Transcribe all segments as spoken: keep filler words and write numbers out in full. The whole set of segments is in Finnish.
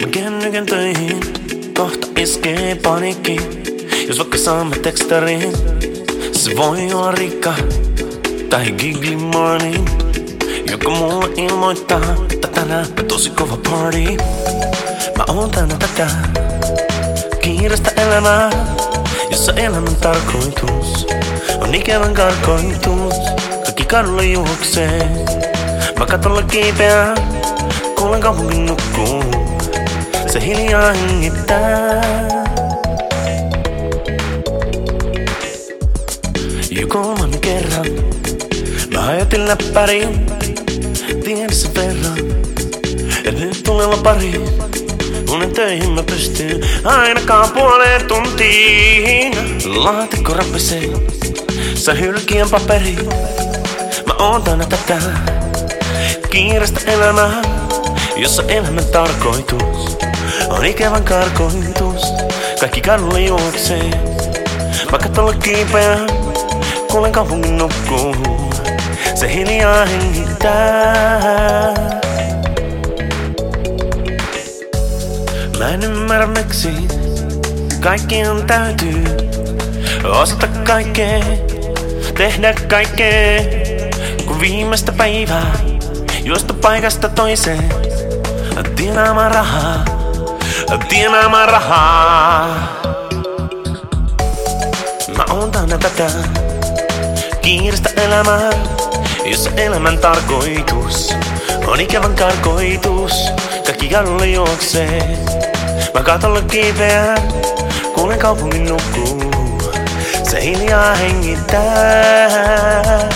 kengännykän töihin, kohta iskee paniikki. Jos vaikka saamme tekstariin, se voi olla Rikka tai Gigli Morning, joka mulle ilmoittaa, että tänään on tosi kova party. Mä oon täynnä tätä kiireistä elämää, jossa elämän tarkoitus on ikävän karkoitus. Kaikki kadulla juoksee, mä katolla kiipeää, kuulen kaupungin nukkuu, se hiljaa hengittää. Jo kolmannen kerran mä hajotin läppäriin, tiedä sen verran, et nyt tulella pari. Unen töihin mä pystyn ainakaan puoleen tuntiin. Laatikko rappisee, sä hylkien paperi. Mä oon täynnä tätä kiireistä elämää, jossa elämän tarkoitus on ikävän karkoitus. Kaikki kadulla juoksee, mä katolla kiipeää, kuulen kaupungin nukkuu, se hiljaa hengittää. Mä en ymmärrä miksi kaikkien täytyy osata kaikkea, tehdä kaikkea, kun viimeistä päivää juosta paikasta toiseen, tienaamaan rahaa, tienaamaan rahaa. Mä oon täynnä tätä kiireistä elämää, jossa elämän tarkoitus on ikävän karkoitus. Kaikki kadulla juoksee, mä katolla kiipeää, kuulen kaupungin nukkuu, se hiljaa hengittää.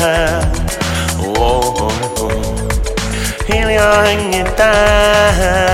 Oh, oh, oh. Hiljaa hengittää.